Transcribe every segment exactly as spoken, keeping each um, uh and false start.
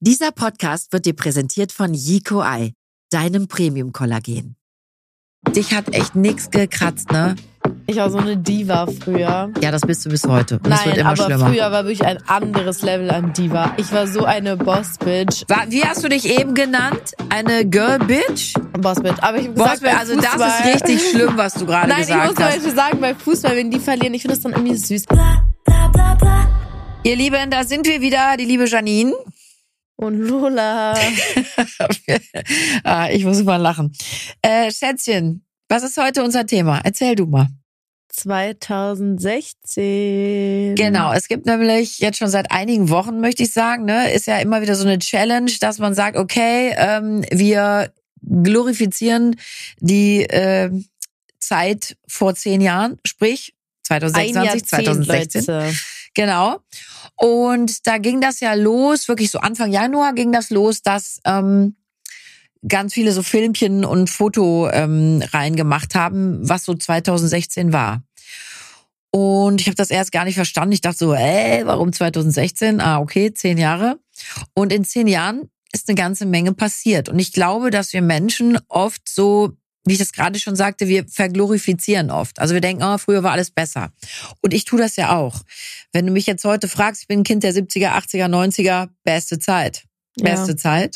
Dieser Podcast wird dir präsentiert von Yico Eye, deinem Premium-Kollagen. Dich hat echt nichts gekratzt, ne? Ich war so eine Diva früher. Ja, das bist du bis heute. Und Nein, das wird immer aber schlimmer. früher war wirklich ein anderes Level an Diva. Ich war so eine Boss-Bitch. Wie hast du dich eben genannt? Eine Girl-Bitch? Boss-Bitch. Aber ich hab Boss, gesagt, beim also Fußball, das ist richtig schlimm, was du gerade Nein, gesagt ich muss zum hast. Beispiel sagen, bei Fußball, wenn die verlieren, ich finde das dann irgendwie süß. Ihr Lieben, da sind wir wieder, die liebe Janine. Und Lola. ah, ich muss mal lachen. Äh, Schätzchen, was ist heute unser Thema? Erzähl du mal. zwanzig sechzehn. Genau, es gibt nämlich jetzt schon seit einigen Wochen, möchte ich sagen, ne, ist ja immer wieder so eine Challenge, dass man sagt, okay, ähm, wir glorifizieren die äh, Zeit vor zehn Jahren, sprich zwanzig sechsundzwanzig, zwanzig sechzehn. Leute. Genau. Und da ging das ja los, wirklich so Anfang Januar ging das los, dass ähm, ganz viele so Filmchen und Fotoreihen ähm, gemacht haben, was so zwanzig sechzehn war. Und ich habe das erst gar nicht verstanden. Ich dachte so, ey, warum zwanzig sechzehn? Ah, okay, zehn Jahre. Und in zehn Jahren ist eine ganze Menge passiert. Und ich glaube, dass wir Menschen oft so, wie ich das gerade schon sagte, wir verglorifizieren oft. Also wir denken, oh, früher war alles besser. Und ich tue das ja auch. Wenn du mich jetzt heute fragst, ich bin ein Kind der siebziger, achtziger, neunziger, beste Zeit. Beste Ja. Zeit.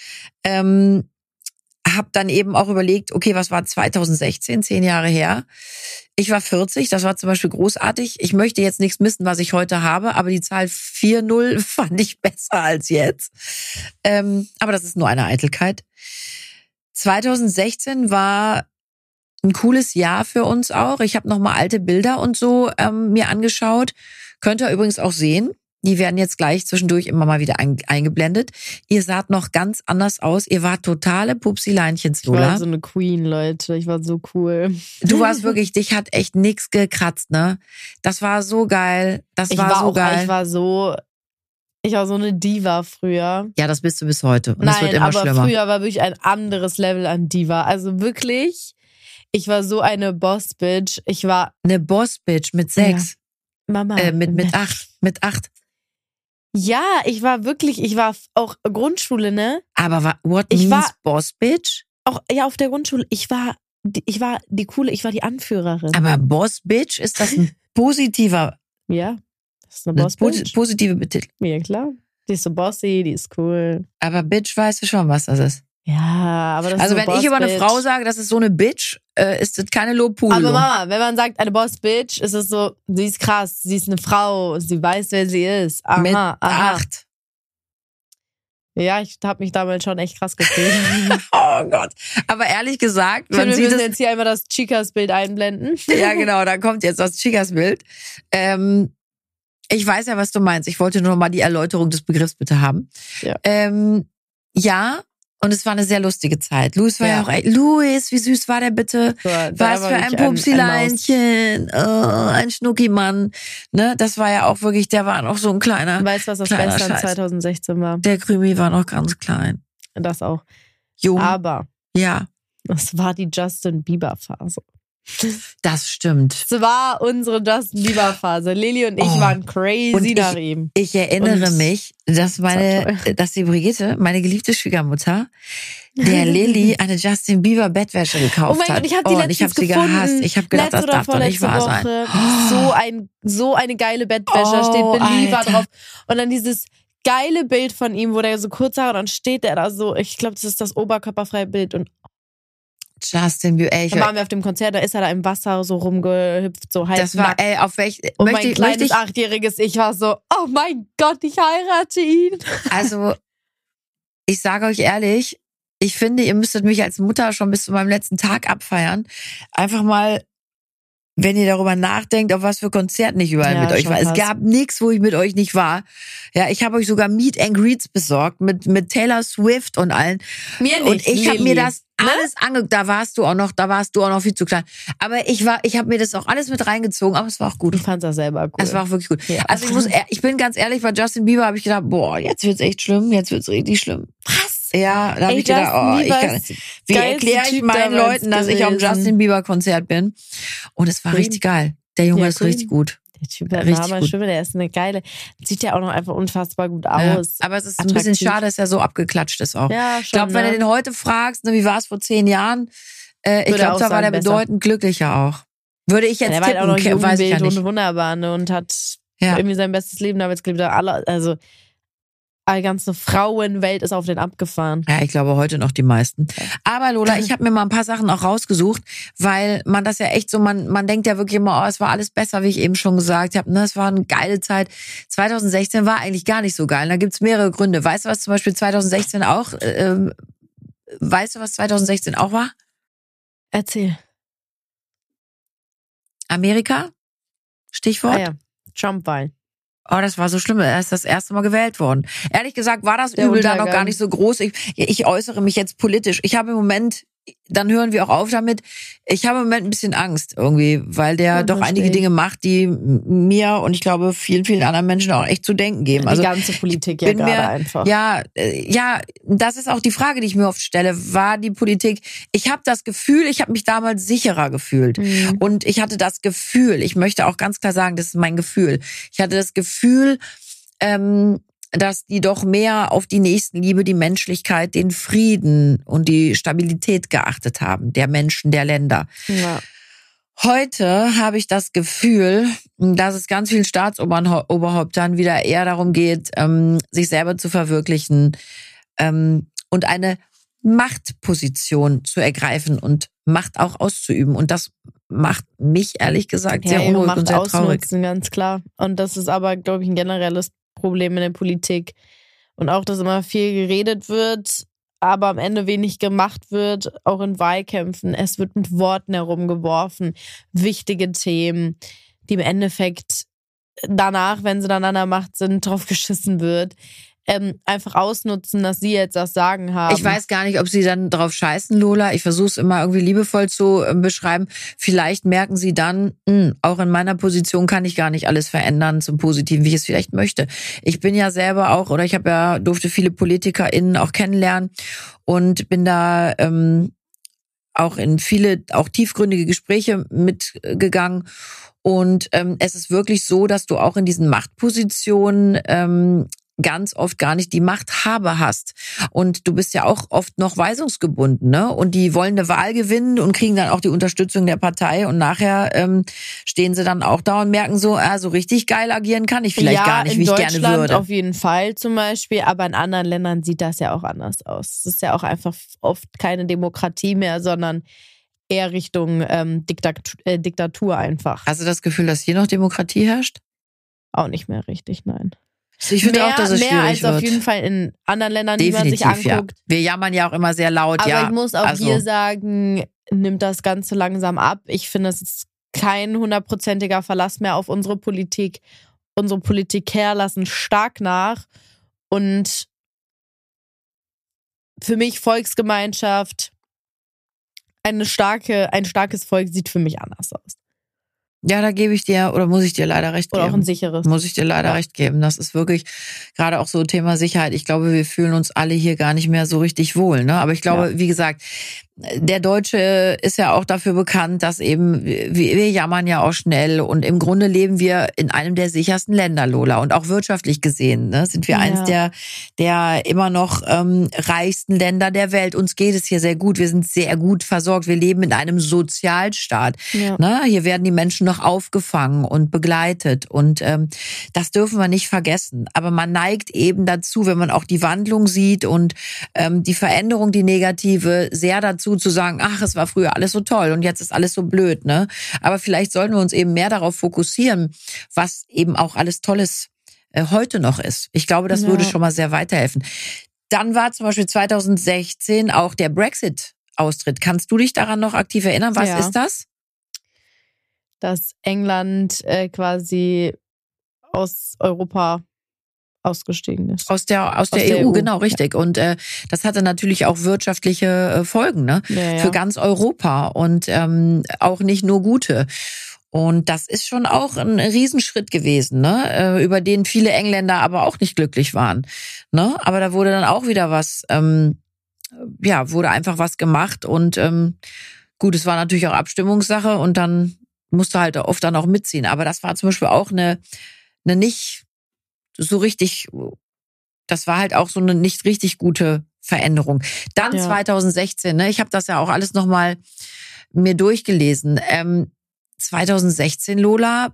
Ähm, hab dann eben auch überlegt, okay, was war zwanzig sechzehn, zehn Jahre her? Ich war vierzig, das war zum Beispiel großartig. Ich möchte jetzt nichts missen, was ich heute habe, aber die Zahl vier null fand ich besser als jetzt. Ähm, aber das ist nur eine Eitelkeit. zwanzig sechzehn war ein cooles Jahr für uns auch. Ich habe nochmal alte Bilder und so ähm, mir angeschaut. Könnt ihr übrigens auch sehen. Die werden jetzt gleich zwischendurch immer mal wieder ein, eingeblendet. Ihr saht noch ganz anders aus. Ihr wart totale Pupsileinchens, Ich war Lola. so eine Queen, Leute. Ich war so cool. Du warst wirklich, dich hat echt nix gekratzt, ne? Das war so geil. Das Ich war, war so auch, geil. ich war so, ich war so eine Diva früher. Ja, das bist du bis heute. Und das Nein, wird immer aber schlimmer. früher war wirklich ein anderes Level an Diva. Also wirklich, ich war so eine Boss-Bitch. Ich war, Eine Boss-Bitch mit sechs. Mama. Äh, mit, mit acht. Mit acht. Ja, ich war wirklich, ich war auch Grundschule, ne? Aber wa- what Ich means war- Boss-Bitch? Auch, ja, auf der Grundschule. Ich war, die- ich war die coole, ich war die Anführerin. Aber Boss-Bitch, ist das ein positiver, Ja, das ist eine eine Boss-Bitch. posi- positive Betitelung? Ja, klar. Die ist so bossy, die ist cool. Aber Bitch weißt du schon, was das ist. Ja, aber das Also ist so wenn ich über eine Boss-Bitch. Frau sage, das ist so eine Bitch, äh, ist das keine Lobhudelung. Aber Mama, wenn man sagt, eine Boss-Bitch, ist es so, sie ist krass, sie ist eine Frau, sie weiß, wer sie ist. Aha, Mit aha. acht. Ja, ich habe mich damals schon echt krass gefühlt. Oh Gott. Aber ehrlich gesagt, Ich finde, man wir sieht müssen es. jetzt hier einmal das Chicas-Bild einblenden. Ja, genau, da kommt jetzt das Chicas-Bild. Ähm, ich weiß ja, was du meinst. Ich wollte nur noch mal die Erläuterung des Begriffs bitte haben. Ja. Ähm, ja, und es war eine sehr lustige Zeit. Luis war ja, Ja. auch, ey, Luis, wie süß war der bitte? So, der Was war für ein wirklich ein- Pupsileinchen, oh, ein Schnuckimann. Ne, das war ja auch wirklich, der war noch so ein kleiner. Weißt du, was das Kleiner Beste an Scheiß. zwanzig sechzehn war? Der Krümi war noch ganz klein. Das auch. Jung, Aber ja, das war die Justin Bieber-Phase. das stimmt. Es war unsere Justin Bieber-Phase. Lili und ich Oh. waren crazy Und ich- nach ihm. Ich erinnere Und- mich, dass war meine, toll. dass die Brigitte, meine geliebte Schwiegermutter, der Lilly eine Justin Bieber Bettwäsche gekauft Oh mein hat. Gott, ich habe die oh, und letztens ich habe sie gefunden. gehasst. Ich habe gedacht, Letzte das oder darf doch nicht vorletzte wahr sein. Woche. So ein, so eine geile Bettwäsche. Da steht Oh, Believer Alter. drauf. Und dann dieses geile Bild von ihm, wo der so kurz hat und dann steht der da so. Ich glaube, das ist das oberkörperfreie Bild. Und Justin Bieber, ey, ich, dann waren wir auf dem Konzert, da ist er da im Wasser so rumgehüpft, so halb das war, nackt. ey, auf welch, Und möchte, mein ich- möchte kleines ich, achtjähriges Ich war so, oh mein Gott, ich heirate ihn. also, ich sage euch ehrlich, ich finde, ihr müsstet mich als Mutter schon bis zu meinem letzten Tag abfeiern. Einfach mal, wenn ihr darüber nachdenkt, auf was für Konzerten ich überall Ja, mit euch schon war. Es krass. gab nichts, wo ich mit euch nicht war. Ja, ich habe euch sogar Meet and Greets besorgt mit mit Taylor Swift und allen. Mir Und nicht, ich habe Lilly. mir das Ne? alles angeguckt. Da warst du auch noch, da warst du auch noch viel zu klein. Aber ich war, ich habe mir das auch alles mit reingezogen. Aber es war auch gut. Ich fand das selber cool. Es war auch wirklich gut. Ja. Also ich muss, ich bin ganz ehrlich, bei Justin Bieber habe ich gedacht, boah, jetzt wird's echt schlimm, jetzt wird's richtig schlimm. Was? Ja, da habe Ey, ich gedacht, Justin oh, ich Bieber kann, ist wie geilste erkläre ich Typ meinen damals Leuten, dass ich auf dem gewesen. Justin Bieber Konzert bin? Und es war Green. richtig geil. Der Junge Ja, ist Green. richtig gut. Der Typ hat eine Hammer-Stimme, der ist eine geile. Sieht ja auch noch einfach unfassbar gut aus. Ja, aber es ist attraktiv. Ein bisschen schade, dass er so abgeklatscht ist auch. Ja, schon, ich glaube, ne? Wenn du den heute fragst, ne, wie war es vor zehn Jahren, äh, ich glaube, da war der besser. Bedeutend glücklicher auch. Würde ich jetzt ja, der tippen, war halt auch noch weiß ich ja nicht. Und wunderbar, ne, und hat ja. irgendwie sein bestes Leben damals gelebt. Alle, also die ganze Frauenwelt ist auf den abgefahren. Ja, ich glaube heute noch die meisten. Aber Lola, ich habe mir mal ein paar Sachen auch rausgesucht, weil man das ja echt so, man man denkt ja wirklich immer, oh, es war alles besser, wie ich eben schon gesagt habe. Ne, es war eine geile Zeit. zwanzig sechzehn war eigentlich gar nicht so geil. Da gibt's mehrere Gründe. Weißt du, was zum Beispiel zwanzig sechzehn auch, äh, weißt du, was zwanzig sechzehn auch war? Erzähl. Amerika? Stichwort? Ah ja, Trump-Wahl. Oh, das war so schlimm. Er ist das erste Mal gewählt worden. Ehrlich gesagt war das Übel da noch gar nicht so groß. Ich, ich äußere mich jetzt politisch. Ich habe im Moment, dann hören wir auch auf damit, ich habe im Moment ein bisschen Angst irgendwie, weil der ja, doch einige Dinge macht, die mir und ich glaube vielen, vielen anderen Menschen auch echt zu denken geben. Die also ganze Politik ja gerade einfach. Ja, ja, das ist auch die Frage, die ich mir oft stelle. War die Politik, ich habe das Gefühl, ich habe mich damals sicherer gefühlt. Mhm. Und ich hatte das Gefühl, ich möchte auch ganz klar sagen, das ist mein Gefühl. Ich hatte das Gefühl, ähm, dass die doch mehr auf die Nächstenliebe, die Menschlichkeit, den Frieden und die Stabilität geachtet haben, der Menschen, der Länder. Ja. Heute habe ich das Gefühl, dass es ganz vielen Staatsoberhäuptern wieder eher darum geht, sich selber zu verwirklichen und eine Machtposition zu ergreifen und Macht auch auszuüben. Und das macht mich ehrlich gesagt ja, sehr unruhig und sehr traurig. Ausnutzen, ganz klar. Und das ist aber, glaube ich, ein generelles Problem in der Politik. Und auch, dass immer viel geredet wird, aber am Ende wenig gemacht wird, auch in Wahlkämpfen. Es wird mit Worten herumgeworfen, wichtige Themen, die im Endeffekt danach, wenn sie dann an der Macht sind, drauf geschissen wird. Ähm, einfach ausnutzen, dass sie jetzt das Sagen haben. Ich weiß gar nicht, ob sie dann drauf scheißen, Lola. Ich versuche es immer irgendwie liebevoll zu äh, beschreiben. Vielleicht merken sie dann, mh, auch in meiner Position kann ich gar nicht alles verändern zum Positiven, wie ich es vielleicht möchte. Ich bin ja selber auch, oder ich habe ja durfte viele PolitikerInnen auch kennenlernen und bin da ähm, auch in viele, auch tiefgründige Gespräche mitgegangen. Und ähm, es ist wirklich so, dass du auch in diesen Machtpositionen ähm, ganz oft gar nicht die Machthabe hast. Und du bist ja auch oft noch weisungsgebunden, ne? Und die wollen eine Wahl gewinnen und kriegen dann auch die Unterstützung der Partei und nachher ähm, stehen sie dann auch da und merken so, ah, so richtig geil agieren kann ich vielleicht ja, gar nicht, wie ich gerne würde. In Deutschland auf jeden Fall zum Beispiel, aber in anderen Ländern sieht das ja auch anders aus. Es ist ja auch einfach oft keine Demokratie mehr, sondern eher Richtung ähm, Diktatur, äh, Diktatur einfach. Hast du das Gefühl, dass hier noch Demokratie herrscht? Auch nicht mehr richtig, nein. Ich finde auch, dass es mehr schwierig als auf wird. jeden Fall in anderen Ländern, Definitiv, die man sich anguckt. Ja. Wir jammern ja auch immer sehr laut. Aber ja. ich muss auch also. hier sagen, nimmt das Ganze langsam ab. Ich finde, es ist kein hundertprozentiger Verlass mehr auf unsere Politik. Unsere Politiker lassen stark nach. Und für mich Volksgemeinschaft, eine starke, ein starkes Volk sieht für mich anders aus. Ja, da gebe ich dir, oder muss ich dir leider recht geben. Oder auch ein sicheres. Muss ich dir leider ja. recht geben. Das ist wirklich gerade auch so Thema Sicherheit. Ich glaube, wir fühlen uns alle hier gar nicht mehr so richtig wohl, ne? Aber ich glaube, ja. wie gesagt, der Deutsche ist ja auch dafür bekannt, dass eben, wir, wir jammern ja auch schnell und im Grunde leben wir in einem der sichersten Länder, Lola. Und auch wirtschaftlich gesehen, ne, sind wir ja. eins der, der immer noch ähm, reichsten Länder der Welt. Uns geht es hier sehr gut. Wir sind sehr gut versorgt. Wir leben in einem Sozialstaat. Ja. Ne? Hier werden die Menschen noch aufgefangen und begleitet. Und ähm, das dürfen wir nicht vergessen. Aber man neigt eben dazu, wenn man auch die Wandlung sieht und ähm, die Veränderung, die negative, sehr dazu zu sagen, ach, es war früher alles so toll und jetzt ist alles so blöd, ne? Aber vielleicht sollten wir uns eben mehr darauf fokussieren, was eben auch alles Tolles äh, heute noch ist. Ich glaube, das ja. würde schon mal sehr weiterhelfen. Dann war zum Beispiel zwanzig sechzehn auch der Brexit-Austritt. Kannst du dich daran noch aktiv erinnern? Was ja. ist das? Dass England äh, quasi aus Europa ausgestiegen ist. Aus der aus der, aus der E U, E U, genau, richtig. Ja. Und äh, das hatte natürlich auch wirtschaftliche äh, Folgen, ne? Ja, ja. Für ganz Europa und ähm, auch nicht nur gute. Und das ist schon auch ein Riesenschritt gewesen, ne? Äh, über den viele Engländer aber auch nicht glücklich waren, ne? Aber da wurde dann auch wieder was, ähm, ja, wurde einfach was gemacht und ähm, gut, es war natürlich auch Abstimmungssache und dann musst du halt oft dann auch mitziehen. Aber das war zum Beispiel auch eine, eine nicht so richtig, das war halt auch so eine nicht richtig gute Veränderung. Dann ja. zwanzig sechzehn, ne, ich habe das ja auch alles nochmal mir durchgelesen. Ähm, zwanzig sechzehn, Lola,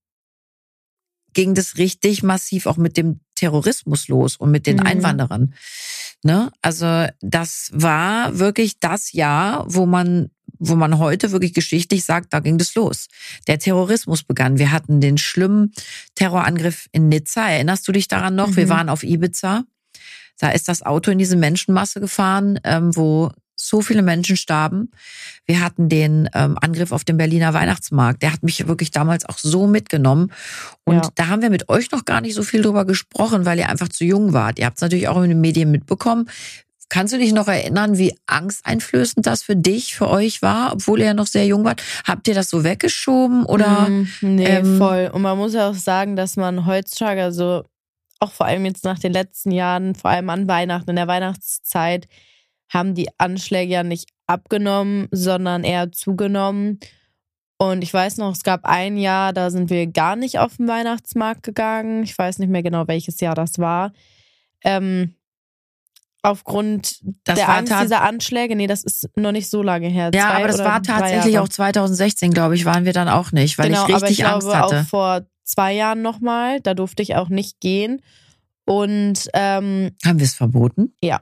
ging das richtig massiv auch mit dem Terrorismus los und mit den mhm. Einwanderern. Ne? Also das war wirklich das Jahr, wo man wo man heute wirklich geschichtlich sagt, da ging das los. Der Terrorismus begann. Wir hatten den schlimmen Terrorangriff in Nizza. Erinnerst du dich daran noch? Mhm. Wir waren auf Ibiza. Da ist das Auto in diese Menschenmasse gefahren, ähm, wo so viele Menschen starben. Wir hatten den ähm, Angriff auf den Berliner Weihnachtsmarkt. Der hat mich wirklich damals auch so mitgenommen. Und ja. da haben wir mit euch noch gar nicht so viel drüber gesprochen, weil ihr einfach zu jung wart. Ihr habt es natürlich auch in den Medien mitbekommen. Kannst du dich noch erinnern, wie angsteinflößend das für dich, für euch war, obwohl ihr ja noch sehr jung wart? Habt ihr das so weggeschoben oder? Mm, nee, ähm, voll. Und man muss ja auch sagen, dass man heutzutage, also auch vor allem jetzt nach den letzten Jahren, vor allem an Weihnachten, in der Weihnachtszeit, haben die Anschläge ja nicht abgenommen, sondern eher zugenommen. Und ich weiß noch, es gab ein Jahr, da sind wir gar nicht auf den Weihnachtsmarkt gegangen. Ich weiß nicht mehr genau, welches Jahr das war. Ähm, aufgrund das der Angst dieser Anschläge. Nee, das ist noch nicht so lange her. Ja, Zwei aber das war tatsächlich auch zwanzig sechzehn, glaube ich, waren wir dann auch nicht, weil genau, ich richtig aber ich Angst glaube, hatte. Auch vor zwei Jahren nochmal, da durfte ich auch nicht gehen. Und ähm, haben wir es verboten? Ja.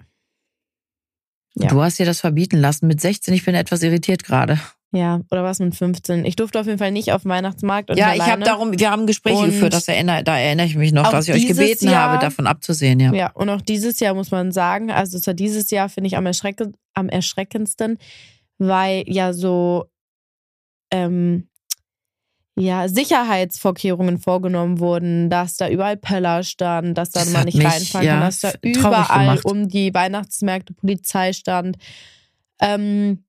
ja. Du hast dir das verbieten lassen mit sechzehn. Ich bin etwas irritiert gerade. Ja, oder was mit fünfzehn? Ich durfte auf jeden Fall nicht auf den Weihnachtsmarkt. Und ja, alleine. ich habe darum, wir haben Gespräche und geführt, das erinnere, da erinnere ich mich noch, dass ich euch gebeten Jahr, habe, davon abzusehen. Ja. ja, und auch dieses Jahr muss man sagen, also es war dieses Jahr, finde ich, am, erschreck- am erschreckendsten, weil ja so ähm, ja, Sicherheitsvorkehrungen vorgenommen wurden, dass da überall Pöller stand, dass da das man nicht mich, reinfahren ja, kann, dass da überall um die Weihnachtsmärkte Polizei stand. Ähm,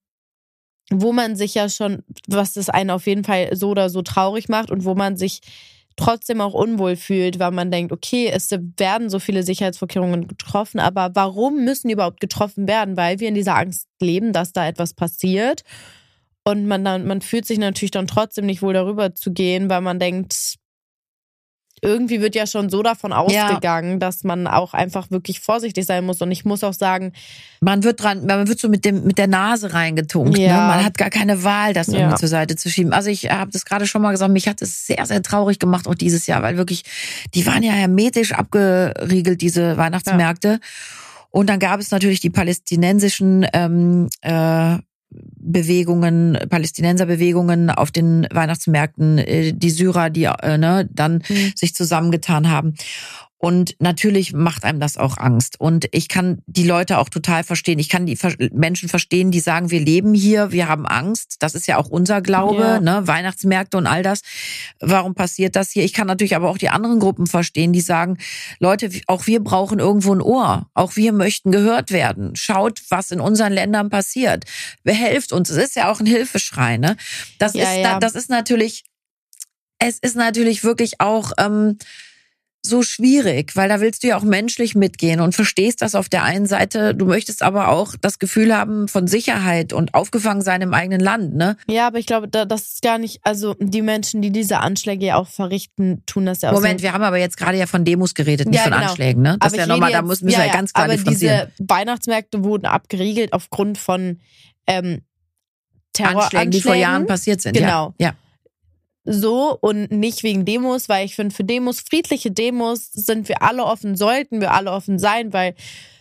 wo man sich ja schon, was das einen auf jeden Fall so oder so traurig macht und wo man sich trotzdem auch unwohl fühlt, weil man denkt, okay, es werden so viele Sicherheitsvorkehrungen getroffen, aber warum müssen die überhaupt getroffen werden? Weil wir in dieser Angst leben, dass da etwas passiert und man dann, man fühlt sich natürlich dann trotzdem nicht wohl, darüber zu gehen, weil man denkt, irgendwie wird ja schon so davon ausgegangen, ja. dass man auch einfach wirklich vorsichtig sein muss. Und ich muss auch sagen, man wird dran, man wird so mit dem mit der Nase reingetunkt. Ja. Ne? Man hat gar keine Wahl, das ja. irgendwie zur Seite zu schieben. Also ich habe das gerade schon mal gesagt, mich hat es sehr, sehr traurig gemacht, auch dieses Jahr, weil wirklich, die waren ja hermetisch abgeriegelt, diese Weihnachtsmärkte. Ja. Und dann gab es natürlich die palästinensischen ähm, äh, Bewegungen, Palästinenserbewegungen auf den Weihnachtsmärkten, die Syrer, die äh, ne, dann mhm. sich zusammengetan haben. Und natürlich macht einem das auch Angst. Und ich kann die Leute auch total verstehen. Ich kann die Menschen verstehen, die sagen, wir leben hier, wir haben Angst. Das ist ja auch unser Glaube, ja. ne? Weihnachtsmärkte und all das. Warum passiert das hier? Ich kann natürlich aber auch die anderen Gruppen verstehen, die sagen, Leute, auch wir brauchen irgendwo ein Ohr. Auch wir möchten gehört werden. Schaut, was in unseren Ländern passiert. Behelft uns. Es ist ja auch ein Hilfeschrei, ne? Das ja, ist, ja. das ist natürlich, es ist natürlich wirklich auch, ähm, so schwierig, weil da willst du ja auch menschlich mitgehen und verstehst das auf der einen Seite. Du möchtest aber auch das Gefühl haben von Sicherheit und aufgefangen sein im eigenen Land, ne? Ja, aber ich glaube, das ist gar nicht, also die Menschen, die diese Anschläge ja auch verrichten, tun das ja auch. Moment, wir haben aber jetzt gerade ja von Demos geredet, nicht ja, von genau. Anschlägen, ne? Das aber ist ja nochmal, da müssen ja, wir ja ganz klar aber differenzieren. Diese Weihnachtsmärkte wurden abgeriegelt aufgrund von ähm, Terroranschlägen, die vor Jahren passiert sind. Genau. Ja. ja. So und nicht wegen Demos, weil ich finde, für Demos, friedliche Demos sind wir alle offen, sollten wir alle offen sein, weil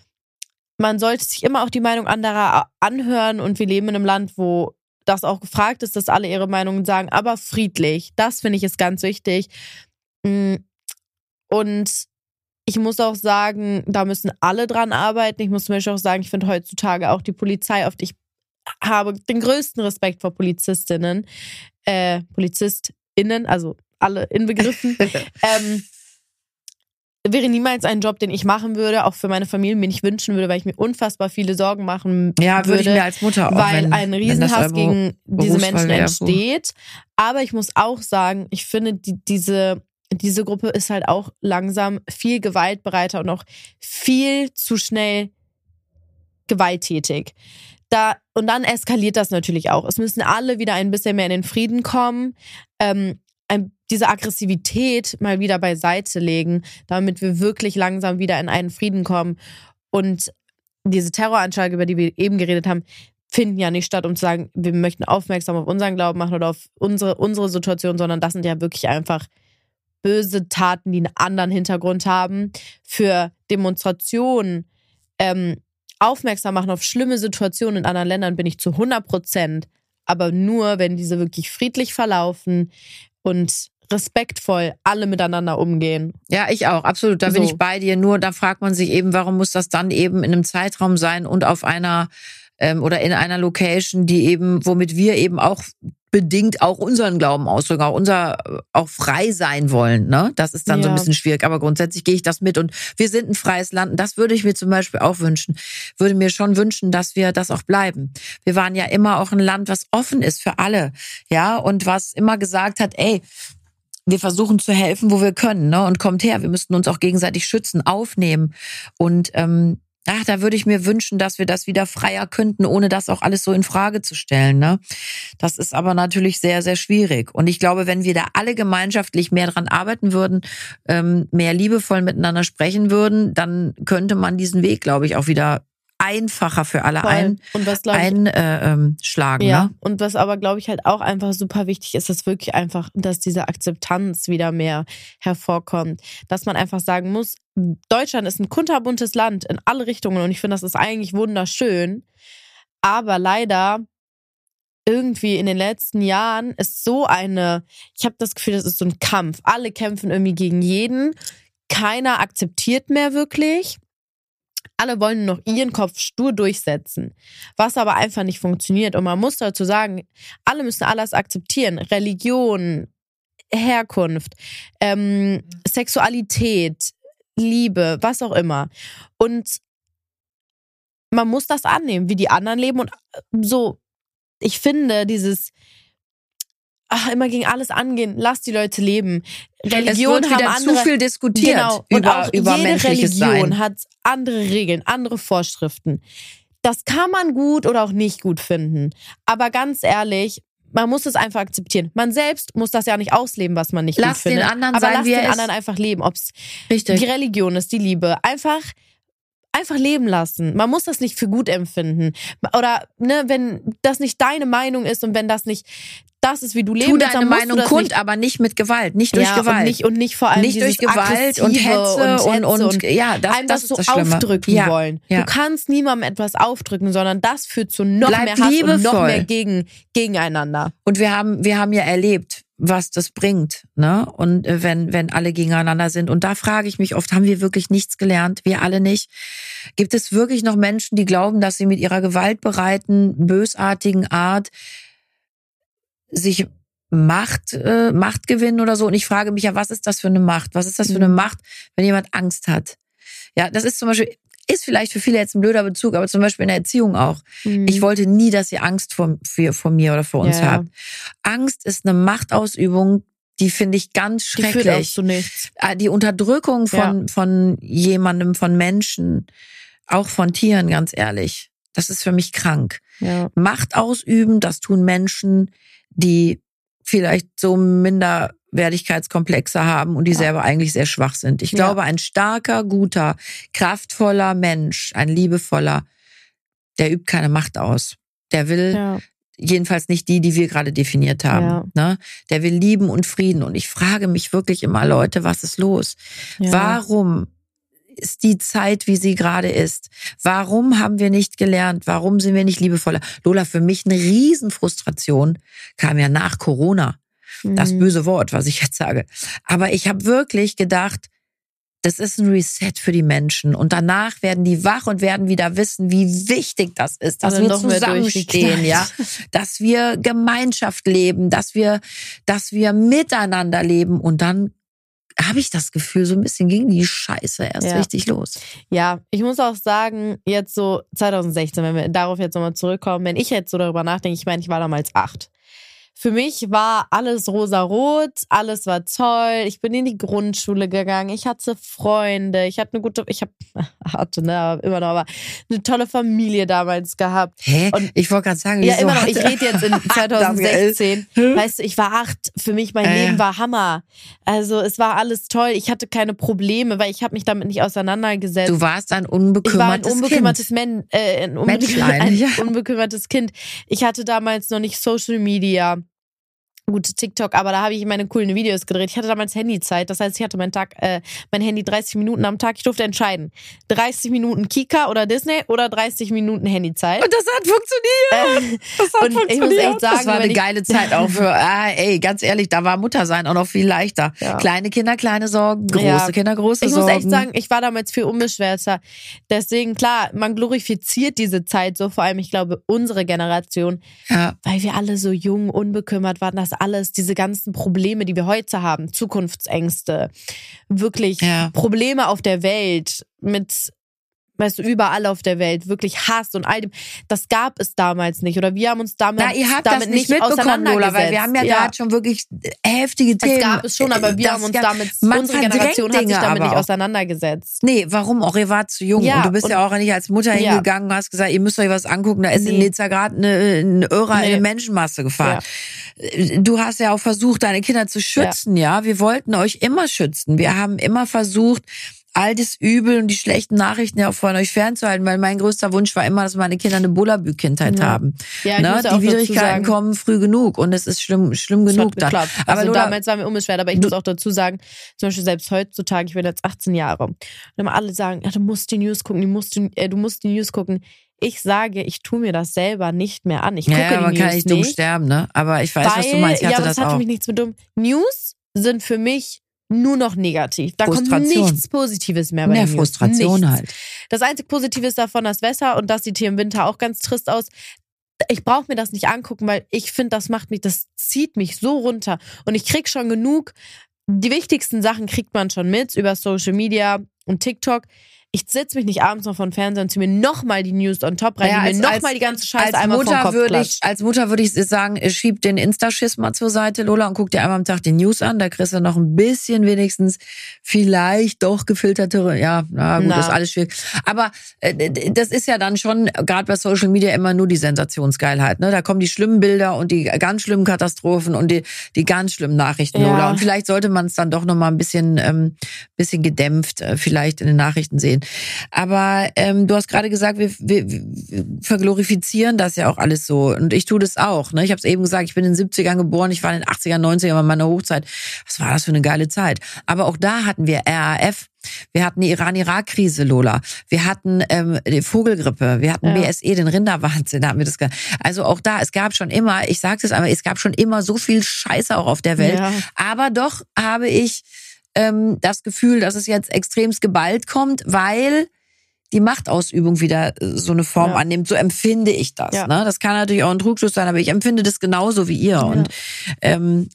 man sollte sich immer auch die Meinung anderer anhören und wir leben in einem Land, wo das auch gefragt ist, dass alle ihre Meinungen sagen, aber friedlich. Das finde ich ist ganz wichtig. Und ich muss auch sagen, da müssen alle dran arbeiten. Ich muss zum Beispiel auch sagen, ich finde heutzutage auch die Polizei oft, ich habe den größten Respekt vor Polizistinnen, äh, PolizistInnen, also alle inbegriffen. ähm, wäre niemals ein Job, den ich machen würde, auch für meine Familie mir nicht wünschen würde, weil ich mir unfassbar viele Sorgen machen ja, würde. würde ich mir als Mutter auch, weil wenn, ein Riesenhass gegen diese Menschen entsteht. Aber ich muss auch sagen, ich finde, die, diese, diese Gruppe ist halt auch langsam viel gewaltbereiter und auch viel zu schnell gewalttätig. da, und dann eskaliert das natürlich auch. Es müssen alle wieder ein bisschen mehr in den Frieden kommen, ähm, ein, diese Aggressivität mal wieder beiseite legen, damit wir wirklich langsam wieder in einen Frieden kommen. Und diese Terroranschläge, über die wir eben geredet haben, finden ja nicht statt, um zu sagen, wir möchten aufmerksam auf unseren Glauben machen oder auf unsere, unsere Situation, sondern das sind ja wirklich einfach böse Taten, die einen anderen Hintergrund haben. Für Demonstrationen, ähm, aufmerksam machen auf schlimme Situationen in anderen Ländern bin ich zu hundert Prozent, aber nur, wenn diese wirklich friedlich verlaufen und respektvoll alle miteinander umgehen. Ja, ich auch, absolut. Da bin So. ich bei dir. Nur da fragt man sich eben, warum muss das dann eben in einem Zeitraum sein und auf einer ähm, oder in einer Location, die eben, womit wir eben auch bedingt auch unseren Glauben ausdrücken, auch unser auch frei sein wollen. Ne? Das ist dann Ja. so ein bisschen schwierig, aber grundsätzlich gehe ich das mit und wir sind ein freies Land und das würde ich mir zum Beispiel auch wünschen. Würde mir schon wünschen, dass wir das auch bleiben. Wir waren ja immer auch ein Land, was offen ist für alle, ja, und was immer gesagt hat, ey, wir versuchen zu helfen, wo wir können, ne? Und kommt her, wir müssten uns auch gegenseitig schützen, aufnehmen. Und ähm, ach, da würde ich mir wünschen, dass wir das wieder freier könnten, ohne das auch alles so in Frage zu stellen, ne? Das ist aber natürlich sehr, sehr schwierig. Und ich glaube, wenn wir da alle gemeinschaftlich mehr dran arbeiten würden, ähm, mehr liebevoll miteinander sprechen würden, dann könnte man diesen Weg, glaube ich, auch wieder einfacher für alle Voll. ein, Und was, glaub ich, ein äh, ähm, schlagen. ja, Ne? und was aber, glaube ich, halt auch einfach super wichtig ist, ist wirklich einfach, dass diese Akzeptanz wieder mehr hervorkommt. Dass man einfach sagen muss, Deutschland ist ein kunterbuntes Land in alle Richtungen und ich finde, das ist eigentlich wunderschön. Aber leider irgendwie in den letzten Jahren ist so eine, ich habe das Gefühl, das ist so ein Kampf. Alle kämpfen irgendwie gegen jeden. Keiner akzeptiert mehr wirklich. Alle wollen nur noch ihren Kopf stur durchsetzen, was aber einfach nicht funktioniert. Und man muss dazu sagen, alle müssen alles akzeptieren. Religion, Herkunft, ähm, Sexualität, Liebe, was auch immer. Und man muss das annehmen, wie die anderen leben. Und so, ich finde, dieses ach, immer gegen alles angehen, lass die Leute leben. Religion es wird wieder haben andere, zu viel diskutiert genau. Und über, auch über jede menschliches Religion Sein. hat andere Regeln, andere Vorschriften. Das kann man gut oder auch nicht gut finden. Aber ganz ehrlich, man muss es einfach akzeptieren. Man selbst muss das ja nicht ausleben, was man nicht Lass gut den findet. anderen aber sein, lass wie er den ist. anderen einfach leben. Ob es Richtig. die Religion ist, die Liebe. Einfach Einfach leben lassen. Man muss das nicht für gut empfinden. Oder ne, wenn das nicht deine Meinung ist und wenn das nicht das ist, wie du leben Tu willst, deine dann musst Meinung du das kund, nicht, aber nicht mit Gewalt, nicht durch ja, Gewalt. Und nicht, und nicht vor allem nicht durch dieses Gewalt und Aggressive Hetze und, und, und ja, das, einem das das ist so das Schlimme. aufdrücken ja, wollen. Ja. Du kannst niemandem etwas aufdrücken, sondern das führt zu noch Bleib mehr Hass liebevoll. und noch mehr gegen, gegeneinander. Und wir haben, wir haben ja erlebt, was das bringt, ne? Und äh, wenn, wenn alle gegeneinander sind. Und da frage ich mich oft, haben wir wirklich nichts gelernt? Wir alle nicht. Gibt es wirklich noch Menschen, die glauben, dass sie mit ihrer gewaltbereiten, bösartigen Art sich Macht, äh, Macht gewinnen oder so? Und ich frage mich ja, was ist das für eine Macht? Was ist das für eine Mhm. Macht, wenn jemand Angst hat? Ja, das ist zum Beispiel, ist vielleicht für viele jetzt ein blöder Bezug, aber zum Beispiel in der Erziehung auch. Mhm. Ich wollte nie, dass ihr Angst vor, für, vor mir oder vor uns Ja. habt. Angst ist eine Machtausübung, die finde ich ganz Die führt auch schrecklich. zu nichts. Äh, Die Unterdrückung von, Ja. von jemandem, von Menschen, auch von Tieren, ganz ehrlich. Das ist für mich krank. Ja. Macht ausüben, das tun Menschen, die vielleicht so Minderwertigkeitskomplexe haben und die Ja. selber eigentlich sehr schwach sind. Ich Ja. glaube, ein starker, guter, kraftvoller Mensch, ein liebevoller, der übt keine Macht aus. Der will Ja. jedenfalls nicht die, die wir gerade definiert haben. Ja. Ne? Der will Lieben und Frieden. Und ich frage mich wirklich immer, Leute, was ist los? Ja. Warum ist die Zeit, wie sie gerade ist? Warum haben wir nicht gelernt? Warum sind wir nicht liebevoller? Lola, für mich eine Riesenfrustration kam ja nach Corona. Das Mhm. böse Wort, was ich jetzt sage. Aber ich habe wirklich gedacht, das ist ein Reset für die Menschen. Und danach werden die wach und werden wieder wissen, wie wichtig das ist, dass Und wir noch mehr zusammenstehen, durchgeknallt. ja, dass wir Gemeinschaft leben, dass wir, dass wir miteinander leben. Und dann habe ich das Gefühl, so ein bisschen ging die Scheiße erst Ja. richtig los. Ja, ich muss auch sagen, jetzt so zwanzig sechzehn, wenn wir darauf jetzt nochmal zurückkommen, wenn ich jetzt so darüber nachdenke, ich meine, ich war damals acht. Für mich war alles rosarot, alles war toll. Ich bin in die Grundschule gegangen, ich hatte Freunde, ich hatte eine gute, ich hab, hatte ne, immer noch, aber eine tolle Familie damals gehabt. Hä? Und ich wollte gerade sagen, ja, wieso immer noch. hatte- Ich rede jetzt in zwanzig sechzehn. Weißt du, ich war acht. Für mich, mein Äh. Leben war Hammer. Also es war alles toll. Ich hatte keine Probleme, weil ich habe mich damit nicht auseinandergesetzt. Du warst ein Ich war ein unbekümmertes unbekümmertes, Kind. Men äh, ein, unbe Menschlein, ein ja. unbekümmertes Kind. Ich hatte damals noch nicht Social Media. Gut, TikTok, aber da habe ich meine coolen Videos gedreht. Ich hatte damals Handyzeit, das heißt, ich hatte meinen Tag, äh, mein Handy dreißig Minuten am Tag. Ich durfte entscheiden, dreißig Minuten Kika oder Disney oder dreißig Minuten Handyzeit. Und das hat funktioniert. Äh, Das hat und ich muss funktioniert. echt sagen, das war wenn eine ich- geile Zeit auch für, ah, ey, ganz ehrlich, da war Muttersein auch noch viel leichter. Ja. Kleine Kinder, kleine Sorgen, große Ja. Kinder, große Ich Sorgen. muss echt sagen, ich war damals viel unbeschwerter. Deswegen, klar, man glorifiziert diese Zeit so, vor allem, ich glaube, unsere Generation, ja. weil wir alle so jung, unbekümmert waren, das alles, diese ganzen Probleme, die wir heute haben, Zukunftsängste, wirklich Ja. Probleme auf der Welt mit, weißt du, überall auf der Welt, wirklich Hass und all dem, das gab es damals nicht. Oder wir haben uns damit, Na, ihr habt damit das nicht nicht mitbekommen, Lola, weil wir auseinandergesetzt. haben ja, Ja. gerade schon wirklich heftige Themen. Es gab es schon, aber wir Das haben uns gab- damit, man unsere verdrängt Generation hat sich Dinge damit aber nicht auch. auseinandergesetzt. Nee, warum auch? Ihr wart zu jung. Ja, und du bist und- ja auch nicht als Mutter Ja. hingegangen und hast gesagt, ihr müsst euch was angucken. Da ist in Nee. Nizza gerade eine, eine Irrer in Nee. eine Menschenmasse gefahren. Du hast ja auch versucht, deine Kinder zu schützen, ja. Wir wollten euch immer schützen. Wir haben immer versucht, all das Übel und die schlechten Nachrichten ja auch von euch fernzuhalten, weil mein größter Wunsch war immer, dass meine Kinder eine Bullabü-Kindheit Ja. haben. Ja, ich Ne? muss ja Die auch dazu Widrigkeiten sagen, kommen früh genug und es ist schlimm, schlimm das genug hat dann. geklappt. Aber Also Lola, damals waren wir unbeschwert, aber ich muss auch dazu sagen, zum Beispiel selbst heutzutage, ich bin jetzt achtzehn Jahre, und immer alle sagen, ja, du musst die News gucken, du musst die, äh, du musst die News gucken. Ich sage, ich tue mir das selber nicht mehr an. Ich gucke ja, ja, die man News kann nicht dumm nicht, sterben, ne? Aber ich weiß, weil, was du meinst. Ich ja, hatte aber das das hat auch. für mich nichts mit dumm. News sind für mich nur noch negativ. Da kommt Frustration. nichts Positives mehr bei Ja, den News. Frustration Nichts. halt. Das einzig Positive ist davon das Wetter und das sieht hier im Winter auch ganz trist aus. Ich brauche mir das nicht angucken, weil ich finde, das macht mich, das zieht mich so runter. Und ich krieg schon genug. Die wichtigsten Sachen kriegt man schon mit über Social Media und TikTok. Ich setze mich nicht abends noch vor den Fernseher und ziehe mir nochmal die News on top rein, Ja, die als- mir als- nochmal die ganze Scheiße Als einmal vom Mutter, Kopf würde ich, klatscht. als Mutter würde ich sagen, schieb den Insta-Schiss mal zur Seite, Lola, und guck dir einmal am Tag die News an. Da kriegst du noch ein bisschen wenigstens vielleicht doch gefiltertere. Ja, na gut, Na. das ist alles schwierig. Aber äh, das ist ja dann schon, gerade bei Social Media, immer nur die Sensationsgeilheit. Ne? Da kommen die schlimmen Bilder und die ganz schlimmen Katastrophen und die, die ganz schlimmen Nachrichten, Ja. Lola. Und vielleicht sollte man es dann doch noch mal ein bisschen, ähm, bisschen gedämpft äh, vielleicht in den Nachrichten sehen. Aber ähm, du hast gerade gesagt, wir, wir, wir verglorifizieren das ja auch alles so. Und ich tue das auch. Ne? Ich habe es eben gesagt, ich bin in den siebzigern geboren, ich war in den achtzigern, neunzigern, war meine Hochzeit. Was war das für eine geile Zeit? Aber auch da hatten wir R A F. Wir hatten die Iran-Irak-Krise, Lola. Wir hatten ähm, die Vogelgrippe. Wir hatten Ja. B S E, den Rinderwahnsinn. Da haben wir das ge- also auch da, es gab schon immer, ich sage es einmal, es gab schon immer so viel Scheiße auch auf der Welt. Ja. Aber doch habe ich ähm, das Gefühl, dass es jetzt extremst geballt kommt, weil die Machtausübung wieder äh, so eine Form Ja. annimmt. So empfinde ich das. Ja. Ne? Das kann natürlich auch ein Trugschluss sein, aber ich empfinde das genauso wie ihr. Ja. Und ähm,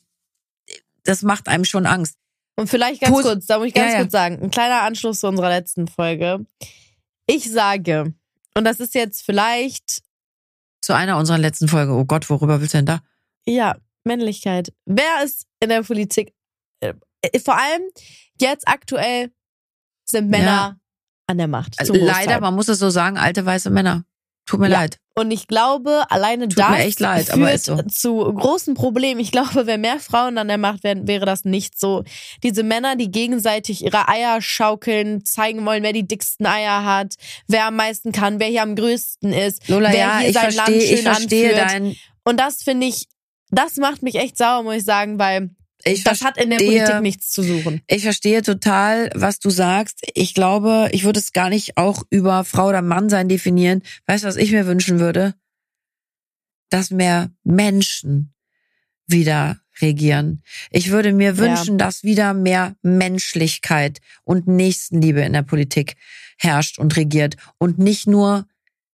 das macht einem schon Angst. Und vielleicht ganz Pos- kurz, da muss ich ganz Ja, ja. kurz sagen, ein kleiner Anschluss zu unserer letzten Folge. Ich sage, und das ist jetzt vielleicht, Zu einer unserer letzten Folge. Oh Gott, worüber willst du denn da? ja, Männlichkeit. Wer ist in der Politik, äh, vor allem jetzt aktuell sind Männer Ja. an der Macht. Also zum leider, Großteil. man muss es so sagen, alte weiße Männer. Tut mir Ja. leid. Und ich glaube, alleine Tut das mir echt leid, führt aber ist so. zu großen Problemen. Ich glaube, wenn mehr Frauen an der Macht wären, wäre das nicht so. Diese Männer, die gegenseitig ihre Eier schaukeln, zeigen wollen, wer die dicksten Eier hat, wer am meisten kann, wer hier am größten ist, Lola, wer ja, hier ich sein verstehe, Land schön ich verstehe anführt. dein, Und das finde ich, das macht mich echt sauer, muss ich sagen, weil ich das hat in der verstehe- Politik nichts zu suchen. Ich verstehe total, was du sagst. Ich glaube, ich würde es gar nicht auch über Frau oder Mann sein definieren. Weißt du, was ich mir wünschen würde? Dass mehr Menschen wieder regieren. Ich würde mir wünschen, dass wieder mehr Menschlichkeit und Nächstenliebe in der Politik herrscht und regiert und nicht nur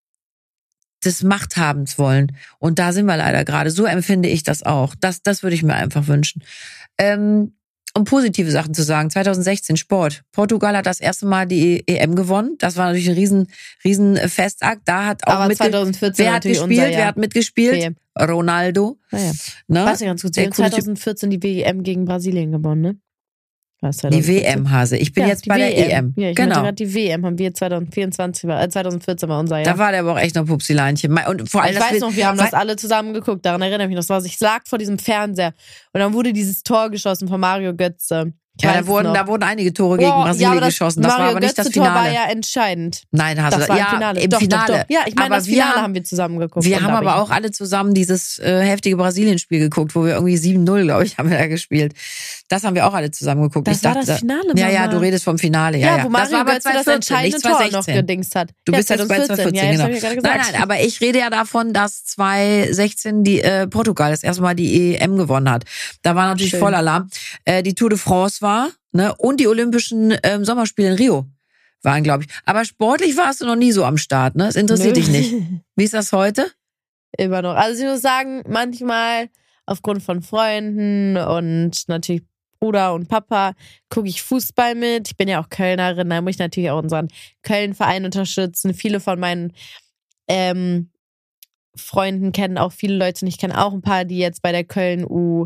des Machthabens wollen. Und da sind wir leider gerade. So empfinde ich das auch. Das, das würde ich mir einfach wünschen. Ähm, um positive Sachen zu sagen, zwanzig sechzehn Sport. Portugal hat das erste Mal die E M gewonnen. Das war natürlich ein riesen, riesen Festakt. Da hat auch Aber mitge- zwanzig vierzehn Wer hat natürlich gespielt? unser Jahr. Wer hat mitgespielt? W M. Ronaldo. Naja. Ne? Warte ganz kurz, wir haben zwanzig vierzehn die W M gegen Brasilien gewonnen, ne? Die W M, Hase. Ich bin ja, jetzt bei W M. der E M. Ja, ich genau. meinte gerade die W M haben wir zwanzig vierundzwanzig, äh, zwanzig vierzehn war unser Jahr. Da war der aber auch echt noch Pupsileinchen. Und vor allem, ich weiß noch, wir haben das alle zusammen geguckt, daran erinnere ich mich noch. Das war, ich lag vor diesem Fernseher und dann wurde dieses Tor geschossen von Mario Götze. Ich ja, da wurden, da wurden einige Tore gegen oh, Brasilien ja, das geschossen. Das Mario war aber nicht das Finale. Tor war ja entscheidend. Nein, hast das du war ja, im Finale. Im doch, Finale. Doch, doch. Ja, ich meine, aber das Finale wir haben wir zusammen geguckt. Wir haben aber auch alle zusammen dieses äh, heftige Brasilien-Spiel geguckt, wo wir irgendwie sieben null, glaube ich, haben wir da gespielt. Das haben wir auch alle zusammen geguckt. Das ich war dachte, das Finale, Ja, Mama. ja, du redest vom Finale. Ja, ja, ja. wo Mario das war aber Götze das entscheidende Tor noch gedingst hat. Du ja, bist jetzt bei zwanzig vierzehn, ja, genau. Das hab ich gerade gesagt. Nein, nein, aber ich rede ja davon, dass zwanzig sechzehn die äh, Portugal das erste Mal die E M gewonnen hat. Da war natürlich Schön. Vollalarm. Äh, die Tour de France war, ne, und die Olympischen ähm, Sommerspiele in Rio waren, glaube ich. Aber sportlich warst du noch nie so am Start, ne? Das interessiert Nö. dich nicht. Wie ist das heute? Immer noch. Also ich muss sagen, manchmal aufgrund von Freunden und natürlich Bruder und Papa gucke ich Fußball mit. Ich bin ja auch Kölnerin, da muss ich natürlich auch unseren Köln-Verein unterstützen. Viele von meinen ähm, Freunden kennen auch viele Leute und ich kenne auch ein paar, die jetzt bei der Köln U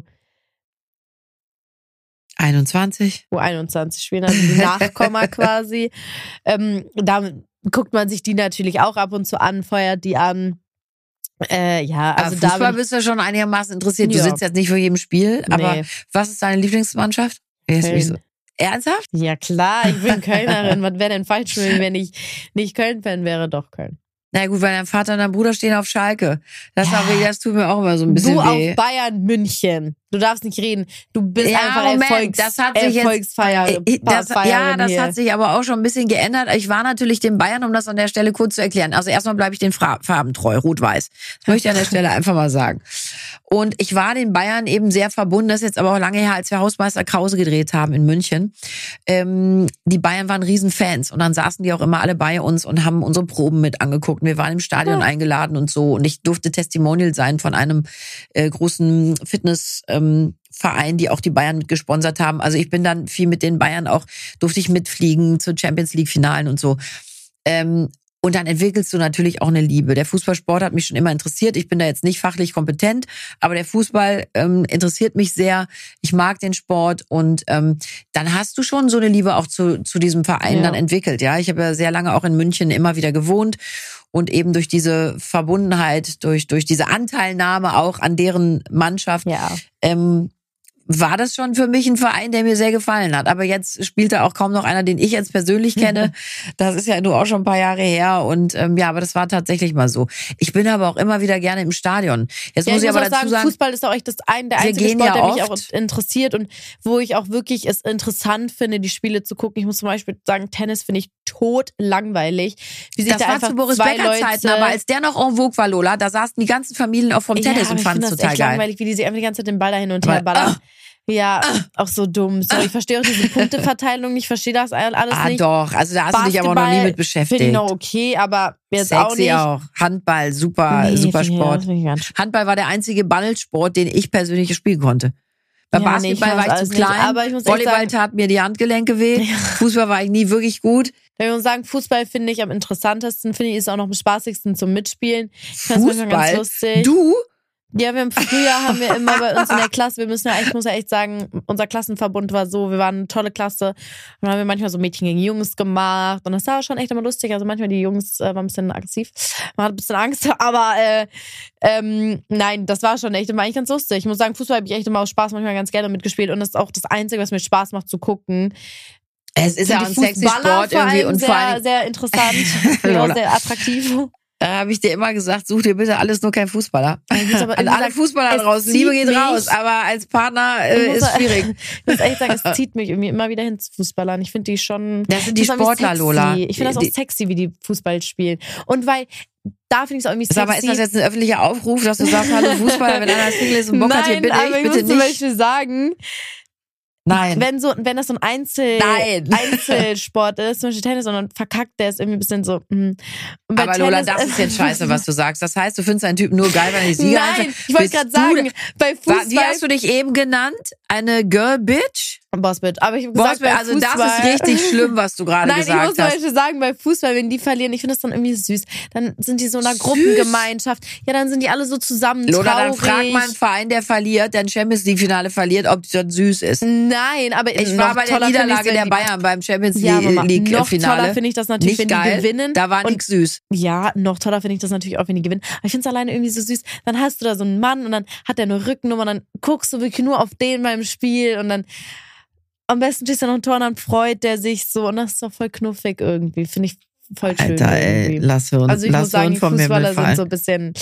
einundzwanzig U einundzwanzig spielen, also die Nachkommer quasi. Ähm, da guckt man sich die natürlich auch ab und zu an, feuert die an. Äh, ja, also aber Fußball da bist du ja schon einigermaßen interessiert. Du Ja. sitzt jetzt nicht vor jedem Spiel, aber Nee. was ist deine Lieblingsmannschaft? Jetzt bin ich so- Ernsthaft? Ja klar, ich bin Kölnerin. Was wäre denn falsch mit mir, wenn ich nicht Köln-Fan wäre? Doch, Köln. Na gut, weil dein Vater und dein Bruder stehen auf Schalke. Das, Ja. war wirklich, das tut mir auch immer so ein bisschen Du weh. auf Bayern München. Du darfst nicht reden. Du bist Ja, einfach Moment, Erfolgs das hat sich jetzt- Erfolgsfeier. Äh, Das, ja, Feierin das hier. hat sich aber auch schon ein bisschen geändert. Ich war natürlich den Bayern, um das an der Stelle kurz zu erklären. Also erstmal bleibe ich den Fra- Farben treu, rot-weiß. Das möchte ich an der Stelle einfach mal sagen. Und ich war den Bayern eben sehr verbunden. Das ist jetzt aber auch lange her, als wir Hausmeister Krause gedreht haben in München. Ähm, die Bayern waren Riesenfans und dann saßen die auch immer alle bei uns und haben unsere Proben mit angeguckt. Wir waren im Stadion Ja. eingeladen und so. Und ich durfte Testimonial sein von einem äh, großen Fitness- ähm, Verein, die auch die Bayern mit gesponsert haben. Also ich bin dann viel mit den Bayern auch, durfte ich mitfliegen zu Champions League Finalen und so. Ähm, und dann entwickelst du natürlich auch eine Liebe. Der Fußballsport hat mich schon immer interessiert. Ich bin da jetzt nicht fachlich kompetent, aber der Fußball ähm, interessiert mich sehr. Ich mag den Sport und ähm, dann hast du schon so eine Liebe auch zu, zu diesem Verein Ja. dann entwickelt. Ja, ich habe ja sehr lange auch in München immer wieder gewohnt. Und eben durch diese Verbundenheit, durch, durch diese Anteilnahme auch an deren Mannschaft, Ja. ähm, war das schon für mich ein Verein, der mir sehr gefallen hat. Aber jetzt spielt da auch kaum noch einer, den ich jetzt persönlich kenne. Das ist ja nur auch schon ein paar Jahre her. Und ähm, ja, aber das war tatsächlich mal so. Ich bin aber auch immer wieder gerne im Stadion. Jetzt Ja, muss ich ich muss aber auch dazu sagen, sagen, Fußball ist auch echt das ein, der wir einzige gehen Sport, ja der mich auch oft- interessiert und wo ich auch wirklich es interessant finde, die Spiele zu gucken. Ich muss zum Beispiel sagen, Tennis finde ich tot langweilig. Wie sich das da war einfach zu Boris zwei Becker Leute, Zeiten, aber als der noch en vogue war, Lola, da saßen die ganzen Familien auch vom Tennis ja, und aber fanden ich es finde das total echt geil. langweilig, wie die sich einfach die ganze Zeit den Ball da hin und her Aber- ballern. Ja, auch so dumm. So, ich verstehe auch diese Punkteverteilung nicht, ich verstehe das alles Ah nicht. doch, also da hast du dich aber noch nie mit beschäftigt. Finde ich noch okay, aber jetzt Sexy auch nicht. auch. Handball, super, Nee, super finde ich- Sport. das finde ich ganz schlimm. Handball war der einzige Ballsport, den ich persönlich spielen konnte. Bei Ja, nee, ich Basketball mach's war ich alles zu nicht, klein, aber ich muss echt Volleyball sagen- tat mir die Handgelenke weh, Fußball war ich nie wirklich gut. Da muss ich sagen, Fußball finde ich am interessantesten, finde ich, ist auch noch am spaßigsten zum Mitspielen. Ich find's manchmal ganz Fußball? lustig. Du? Ja, wir haben früher haben wir immer bei uns in der Klasse, wir müssen ja, ich muss ja echt sagen, unser Klassenverbund war so, wir waren eine tolle Klasse. Und dann haben wir manchmal so Mädchen gegen Jungs gemacht und das war schon echt immer lustig. Also manchmal die Jungs äh, waren ein bisschen aggressiv, man hat ein bisschen Angst, aber äh, ähm, nein, das war schon echt immer eigentlich ganz lustig. Ich muss sagen, Fußball habe ich echt immer aus Spaß manchmal ganz gerne mitgespielt und das ist auch das Einzige, was mir Spaß macht zu gucken. Es ist ja Finde ein die sexy Fußballer Sport irgendwie vor allem und sehr, vor allem, sehr interessant, ja, Lola. sehr attraktiv. da habe ich dir immer gesagt, such dir bitte alles nur kein Fußballer. muss aber An irgendwie alle sagen, Fußballer es draußen, zieht Liebe geht mich- raus, aber als Partner Ich äh, muss ist sa- schwierig. Ich muss echt sagen, es zieht mich irgendwie immer wieder hin zu Fußballern. Ich finde die schon. Das sind die das ist irgendwie Sportler, sexy. Lola. Ich finde das auch Die- sexy, wie die Fußball spielen. Und weil da finde ich es auch irgendwie Sag sexy. mal, ist das jetzt ein öffentlicher Aufruf, dass du sagst, hallo Fußballer, wenn einer Single ist und Bock hat, hier Nein, bin aber ich, ich bitte muss zum nicht. Beispiel sagen, Nein. wenn so, wenn das so ein Einzel, Nein. Einzelsport ist, zum Beispiel Tennis, und dann verkackt der ist irgendwie ein bisschen so. mm. Und bei Aber Lola, Tennis- das ist jetzt scheiße, was du sagst. Das heißt, du findest einen Typen nur geil, wenn er die Sieger Nein, einfällt. ich wollte Bist gerade du sagen, denn- bei Wa- Fußball. Wie hast du dich eben genannt? Eine Girl Bitch? Bossbitch. Aber ich habe gesagt, Bossbitch, bei also Fußball, das ist richtig schlimm, was du gerade Nein, gesagt ich muss zum hast. Beispiel sagen, bei Fußball, wenn die verlieren, ich finde das dann irgendwie süß. Dann sind die so in einer Süß? Gruppengemeinschaft. Ja, dann sind die alle so zusammen Lola, traurig. dann frag mal einen Verein, der verliert, der ein Champions League Finale verliert, ob das süß ist. Nein, aber Ich noch war bei der toller finde Niederlage ich's, der wenn Bayern beim Champions die, ja, Mama, League noch Finale. toller finde ich das natürlich, Nicht wenn geil. die gewinnen. Da war und, nix süß. Ja, noch toller finde ich das natürlich auch, wenn die gewinnen. Aber ich finde es alleine irgendwie so süß. Dann hast du da so einen Mann und dann hat er eine Rückennummer und dann guckst du wirklich nur auf den beim Spiel und dann am besten stehst du noch ein Tor und dann freut der sich so und das ist doch voll knuffig irgendwie. Finde ich voll schön. Alter, ey, irgendwie. lass wir uns, Also ich lass muss sagen, uns die vom Fußballer Himmel fallen. sind so ein bisschen,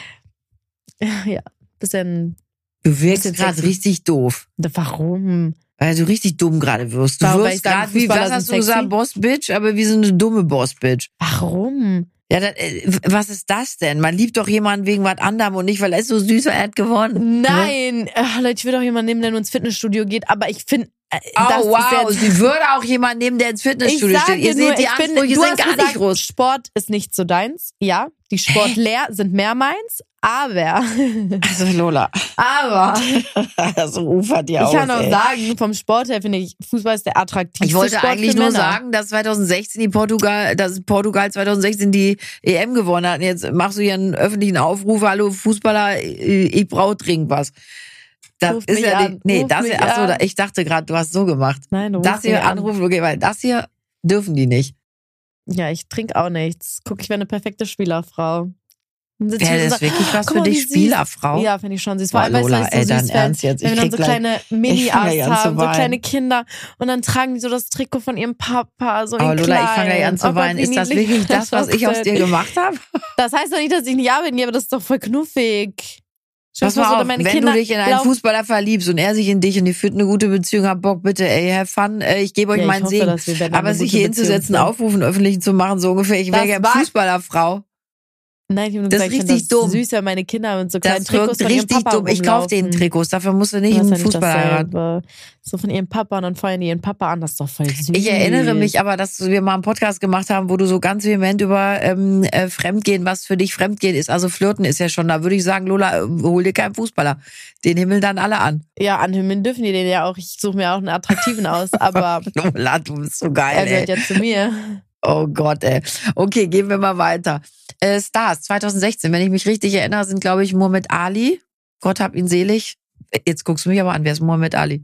ja, bisschen, Du wirkst bisschen gerade sexy. richtig doof. Warum? Weil du richtig dumm gerade wirst. Du Warum? Weil wirst ich sage, gerade wie, Fußballer was hast du sind gesagt, sexy? Boss-Bitch, aber wie so eine dumme Boss-Bitch. Warum? Ja, das, äh, was ist das denn? Man liebt doch jemanden wegen was anderem und nicht, weil er ist so süß und er hat gewonnen. Nein, Ach, Leute, ich will doch jemanden nehmen, der nur ins Fitnessstudio geht, aber ich finde, äh, Oh, das wow, ist jetzt, sie würde auch jemanden nehmen, der ins ich Fitnessstudio sage steht. Ihr nur, seht, die ich bin, Ansprüche du sind hast gar gesagt, nicht groß. Sport ist nicht so deins. Ja, die Sportler sind mehr meins, aber, Also Lola, aber, das ufert ja ich aus, kann auch ey. sagen, vom Sport her finde ich, Fußball ist der attraktivste Ich wollte Sport eigentlich für nur Männer. sagen, dass zwanzig sechzehn die Portugal, dass Portugal zwanzig sechzehn die E M gewonnen hat. Und jetzt machst du hier einen öffentlichen Aufruf, hallo Fußballer, ich ich brauche dringend was. Das Ruf ist mich ja an, die, nee, ruf das mich hier, achso, an. da- ich dachte gerade, du hast so gemacht. Nein, ruf Das hier mich an. anrufen, okay, weil das hier dürfen die nicht. Ja, ich trinke auch nichts. Guck, ich wäre eine perfekte Spielerfrau. Dann sitz ich Wäre und das sag, wirklich was guck für mal, wie dich, süß. Spielerfrau? Ja, finde ich schon süß. Vor Boah, allem, weil Lola, ich so ey, süß dein fände, Ernst jetzt? wenn Ich wir dann krieg so gleich- kleine ich fang Mini-Ass gleich an zu haben, so weinen. kleine Kinder und dann tragen die so das Trikot von ihrem Papa, so in Aber Lola, klein. ich fange gleich an zu Oh Gott, weinen. wie Ist das niedlich wirklich das, was ich aus dir aussieht. gemacht habe? Das heißt doch nicht, dass ich nicht arbeiten gehe, aber das ist doch voll knuffig. Stell Pass dir vor, mal so, auf, meine wenn Kinder du dich in einen laufen- Fußballer verliebst und er sich in dich und ihr führt eine gute Beziehung, habt Bock, bitte, ey, have fun, äh, ich gebe euch Ja, ich meinen hoffe, Segen. dass wir dann eine Aber sich gute hier Beziehung hinzusetzen, führen. aufrufen, öffentlich zu machen, so ungefähr, ich wäre Das gerne war- Fußballerfrau. Nein, ich habe nur Das gesagt, ist ich finde richtig das dumm. süß, wenn meine Kinder mit so kleinen Das Trikots wirkt von ihrem richtig Papa dumm. Ich kaufe denen rumlaufen. Trikots, dafür musst du nicht Das einen ist ja nicht Fußballer heiraten. dasselbe. So von ihrem Papa und dann feuern die ihren Papa an, das ist doch voll süß. Ich erinnere mich aber, dass wir mal einen Podcast gemacht haben, wo du so ganz vehement über ähm, äh, Fremdgehen, was für dich Fremdgehen ist. Also Flirten ist ja schon, da würde ich sagen, Lola, äh, hol dir keinen Fußballer. Den himmeln dann alle an. Ja, anhimmeln dürfen die den ja auch. Ich suche mir auch einen attraktiven aus, aber Lola, du bist so geil, er ey. gehört ja zu mir. Oh Gott, ey. Okay, gehen wir mal weiter. Äh, Stars, zwanzig sechzehn, wenn ich mich richtig erinnere, sind, glaube ich, Muhammad Ali. Gott hab ihn selig. Jetzt guckst du mich aber an, wer ist Muhammad Ali?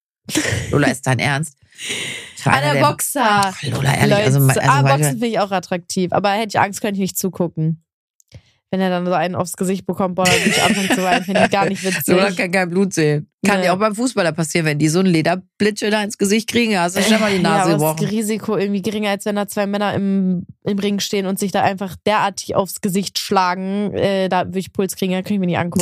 Lola, ist dein Ernst? Das war Ah, einer der Boxer. Ach, Lola, ehrlich, Leute, also, also ah, manchmal- Boxen finde ich auch attraktiv. Aber hätte ich Angst, könnte ich nicht zugucken. Wenn er dann so einen aufs Gesicht bekommt, boah, dann würde ich anfangen zu weinen. Finde ich gar nicht witzig. Lola kann kein Blut sehen. Kann Nee. ja auch beim Fußballer passieren, wenn die so einen Lederblitsche da ins Gesicht kriegen, hast du schnell mal die ja, Nase aber das gebrochen. Risiko irgendwie geringer, als wenn da zwei Männer im, im Ring stehen und sich da einfach derartig aufs Gesicht schlagen. Äh, da würde ich Puls kriegen, da kann ich mir nicht angucken.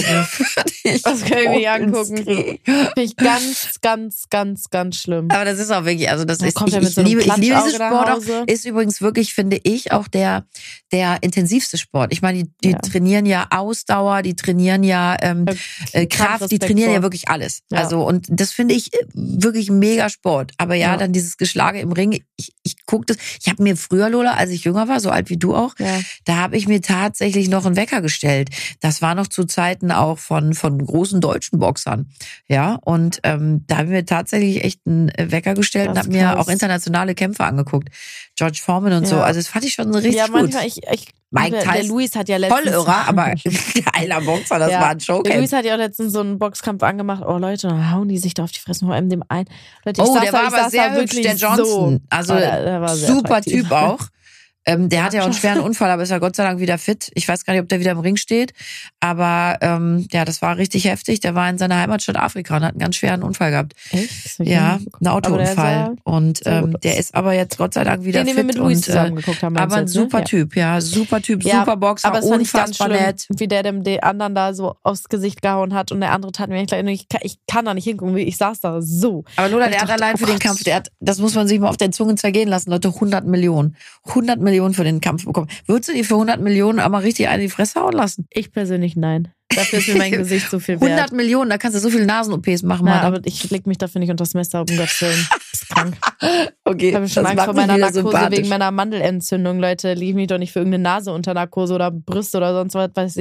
Das kann ich mir nicht angucken. Finde ich ganz, ganz, ganz, ganz schlimm. Aber das ist auch wirklich, also das Dann ist, kommt ich, er mit ich, so einem liebe, ich liebe Klatschauge diesen nach Sport auch. Hause. Ist übrigens wirklich, finde ich, auch der, der intensivste Sport. Ich meine, die, die Ja. trainieren ja Ausdauer, die trainieren ja ähm, äh, Kraft, die Respekt trainieren ja vor. wirklich alles. Ja. Also, und das finde ich äh, wirklich mega Sport. Aber ja, Ja. dann dieses Geschlage im Ring, ich, ich gucke das, ich habe mir früher, Lola, als ich jünger war, so alt wie du auch, Ja. da habe ich mir tatsächlich noch einen Wecker gestellt. Das war noch zu Zeiten auch von von großen deutschen Boxern, ja. Und ähm, da habe ich mir tatsächlich echt einen Wecker gestellt Das und habe ist mir krass. auch internationale Kämpfe angeguckt, George Foreman und so. Ja. Also das fand ich schon richtig Ja, gut. manchmal, ich, ich Mike der, der Tyson, Luis hat ja letztens... Voll irrer, aber geiler Boxer, das Ja. war ein Showcamp. Der Luis hat ja auch letztens so einen Boxkampf angemacht. Oh Leute, dann hauen die sich da auf die Fresse vor allem dem ein. Leute, ich Oh, saß der da, war ich aber saß sehr da hübsch, wirklich der Johnson. So. Also Oh, der, der war sehr super attraktiv. Typ auch. Ähm, der hatte ja auch einen schweren Unfall, aber ist ja Gott sei Dank wieder fit. Ich weiß gar nicht, ob der wieder im Ring steht. Aber ähm, ja, das war richtig heftig. Der war in seiner Heimatstadt Afrika und hat einen ganz schweren Unfall gehabt. Echt? Das hab ich Ja, nicht ein Aber der Autounfall. sah Und sehr ähm, gut der aus. ist aber jetzt Gott sei Dank wieder Den, den fit. wir mit Luis und, zusammen äh, geguckt haben. aber ein meinst du jetzt, super ne? Typ, ja. Super Typ, Ja, super Boxer, aber es fand ich ganz unfassbar schlimm, nett. wie der dem den anderen da so aufs Gesicht gehauen hat und der andere tat mir gleich, ich kann, ich kann da nicht hingucken, ich saß da so. Aber Lola, Ich der hat dachte, allein oh für den Gott. Kampf, der hat, das muss man sich mal auf der Zunge zergehen lassen, Leute, hundert Millionen. hundert Millionen für den Kampf bekommen. Würdest du dir für hundert Millionen aber richtig eine in die Fresse hauen lassen? Ich persönlich nein. Dafür ist mir mein Gesicht so viel wert. hundert Millionen, da kannst du so viele Nasen-O Ps machen, Na, Mann. aber ich leg mich dafür nicht unter das Messer, um Gottes Willen. Das ist krank. Okay, Ich habe schon das Angst macht vor mich meiner wieder Narkose sympathisch. wegen meiner Mandelentzündung, Leute. Lief mich doch nicht für irgendeine Nase unter Narkose oder Brüste oder sonst was weiß ich.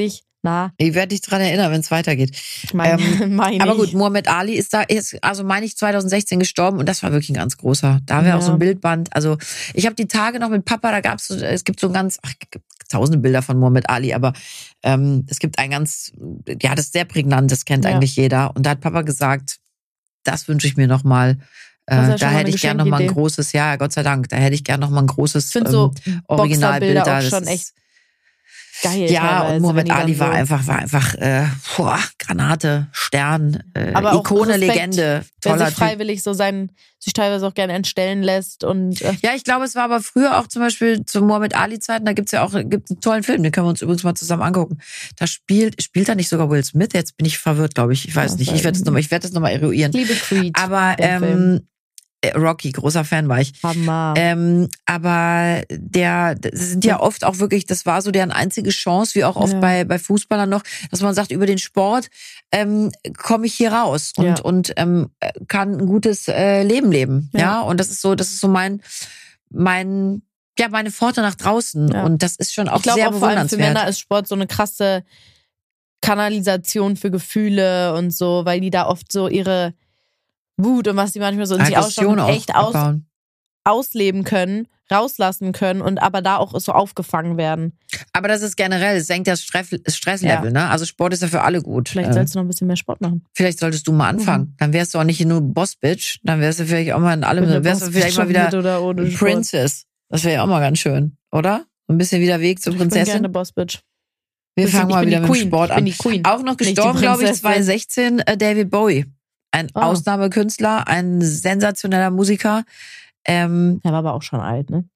Na. Ich werde dich dran erinnern, wenn es weitergeht. Mein, ähm, mein aber gut, Muhammad Ali ist da, ist, also meine ich, zwanzig sechzehn gestorben und das war wirklich ein ganz großer. Da wäre ja. auch so ein Bildband. Also ich habe die Tage noch mit Papa, da gab's so, es gibt so ein ganz, ach, tausende Bilder von Muhammad Ali, aber ähm, es gibt ein ganz, ja, das ist sehr prägnant, das kennt ja. eigentlich jeder. Und da hat Papa gesagt, das wünsche ich mir nochmal. Äh, da hätte ich gerne noch mal ein großes, ja, Gott sei Dank, da hätte ich gerne noch mal ein großes ähm, so Originalbild da. Auch schon echt geil. Ja, und Muhammad Ali war so einfach, war einfach, äh, boah, Granate, Stern, äh, aber Ikone, Respekt, Legende, toller wer sich freiwillig so sein, sich teilweise auch gerne entstellen lässt und. Äh ja, ich glaube, es war aber früher auch zum Beispiel zu Muhammad Ali Zeiten, da gibt's ja auch, gibt einen tollen Film, den können wir uns übrigens mal zusammen angucken. Da spielt, spielt da nicht sogar Will Smith? Jetzt bin ich verwirrt, glaube ich. Ich weiß das nicht. Ich werde das nochmal, ich werde das nochmal eruieren. Liebe Creed. Aber, ähm, Film. Rocky, großer Fan war ich. Hammer. Ähm, aber der, das sind ja oft auch wirklich, das war so deren einzige Chance, wie auch oft ja. bei, bei Fußballern noch, dass man sagt, über den Sport ähm, komme ich hier raus und, ja. und ähm, kann ein gutes äh, Leben leben. Ja. ja, und das ist so, das ist so mein, mein, ja, meine Pforte nach draußen. Ja. Und das ist schon auch ich glaub, sehr auch bewundernswert. Vor allem für Männer ist Sport so eine krasse Kanalisation für Gefühle und so, weil die da oft so ihre Wut und was die manchmal so in sich ausschauen, echt aus, ausleben können, rauslassen können und aber da auch so aufgefangen werden. Aber das ist generell, es senkt das Stresslevel, ja. ne? Also Sport ist ja für alle gut. Vielleicht solltest du noch ein bisschen mehr Sport machen. Vielleicht solltest du mal anfangen. Mhm. Dann wärst du auch nicht nur Boss-Bitch, dann wärst du vielleicht auch mal in allem, dann wärst du vielleicht mal wieder Princess. Das wäre ja auch mal ganz schön, oder? Ein bisschen wieder Weg zur Prinzessin. Ich bin gerne Boss-Bitch. Wir fangen mal wieder mit dem Sport an. Auch noch gestorben, glaube ich, zwanzig sechzehn, äh, David Bowie. Ein oh. Ausnahmekünstler, ein sensationeller Musiker. Ähm, der war aber auch schon alt, ne?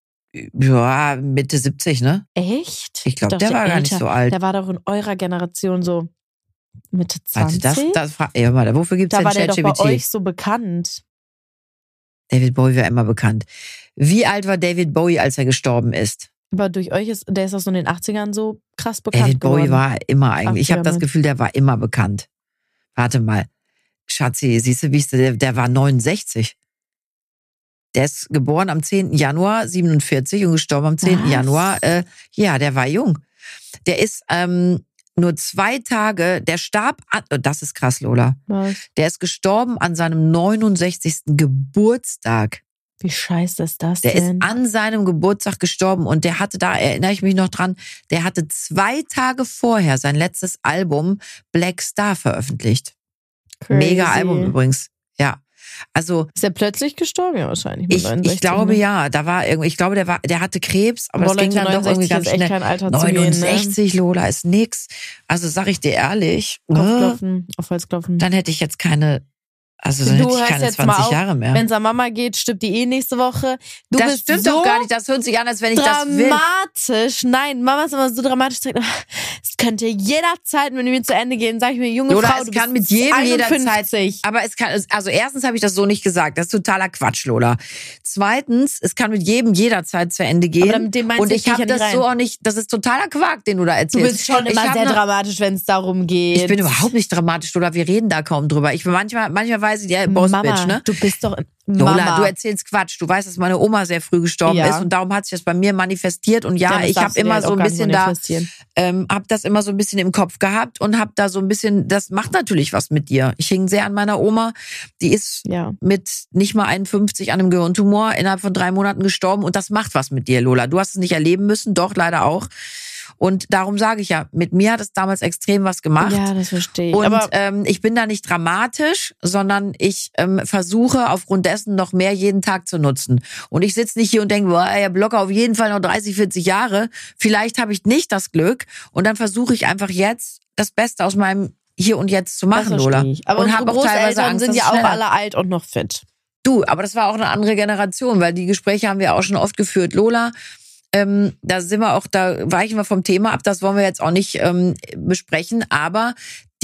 Ja, Mitte siebzig, ne? Echt? Ich glaube, der war älter. Gar nicht so alt. Der war doch in eurer Generation so Mitte zwanzig. Warte, das, das, ja, warte, wofür gibt's da denn ChatGPT? Da war der doch bei euch so bekannt. David Bowie war immer bekannt. Wie alt war David Bowie, als er gestorben ist? Aber durch euch ist, der ist auch so in den achtzigern so krass bekannt David geworden. Bowie war immer eigentlich, ich habe das Gefühl, der war immer bekannt. Warte mal. Schatzi, siehst du, wie ich, der, der war neunundsechzig. Der ist geboren am zehnten Januar siebenundvierzig und gestorben am zehnten Januar. Äh, ja, der war jung. Der ist ähm, nur zwei Tage, der starb an, oh, das ist krass, Lola. Was? Der ist gestorben an seinem neunundsechzigsten Geburtstag. Wie scheiße ist das der denn? Der ist an seinem Geburtstag gestorben und der hatte, da erinnere ich mich noch dran, der hatte zwei Tage vorher sein letztes Album Black Star veröffentlicht. Crazy. Mega Album übrigens, ja. Also ist er plötzlich gestorben, ja wahrscheinlich. Mit ich, ich glaube ne? ja, da war irgendwie, ich glaube, der war, der hatte Krebs, aber das ging dann doch irgendwie ganz schnell. Kein Alter neunundsechzig, zu gehen, ne? Lola ist nix. Also sag ich dir ehrlich, Kopfklopfen, auf Holzklopfen. Dann hätte ich jetzt keine. Also dann du hätte ich keine zwanzig Jahre mehr. Wenn es an Mama geht, stirbt die eh nächste Woche. Du das bist stimmt so doch gar nicht. Das hört sich an, als wenn ich das will. Dramatisch. Nein, Mama ist immer so dramatisch. Es könnte jederzeit mit mir zu Ende gehen. Sag ich mir, junge Lola, Frau, es du kann bist mit jedem einundfünfzig. Jederzeit. Aber es kann, also erstens habe ich das so nicht gesagt. Das ist totaler Quatsch, Lola. Zweitens, es kann mit jedem jederzeit zu Ende gehen. Aber mit dem meinst und ich habe das rein. so auch nicht. Das ist totaler Quark, den du da erzählst. Du bist schon immer sehr dramatisch, wenn es darum geht. Ich bin überhaupt nicht dramatisch, Lola. Wir reden da kaum drüber. Ich bin manchmal, manchmal weiß ich, ja, Boss Mama, Bitch, ne? Du bist doch Lola, Mama. du erzählst Quatsch. Du weißt, dass meine Oma sehr früh gestorben ja. ist und darum hat sich das bei mir manifestiert. Und ja, ja ich habe immer so ein bisschen da, ähm, habe das immer so ein bisschen im Kopf gehabt und habe da so ein bisschen, das macht natürlich was mit dir. Ich hing sehr an meiner Oma. Die ist ja. mit nicht mal einundfünfzig an einem Gehirntumor innerhalb von drei Monaten gestorben und das macht was mit dir, Lola. Du hast es nicht erleben müssen, doch, leider auch. Und darum sage ich ja, mit mir hat es damals extrem was gemacht. Ja, das verstehe ich. Und Aber ähm, ich bin da nicht dramatisch, sondern ich ähm, versuche aufgrund dessen noch mehr jeden Tag zu nutzen. Und ich sitze nicht hier und denke, boah, ich habe locker auf jeden Fall noch dreißig, vierzig Jahre. Vielleicht habe ich nicht das Glück. Und dann versuche ich einfach jetzt das Beste aus meinem Hier und Jetzt zu machen, Lola. Ich. Aber und unsere habe auch teilweise Großeltern Angst, sind ja dass es auch schneller- alle alt und noch fit. Du, aber das war auch eine andere Generation, weil die Gespräche haben wir auch schon oft geführt. Lola, ähm, da sind wir auch, da weichen wir vom Thema ab, das wollen wir jetzt auch nicht ähm, besprechen, aber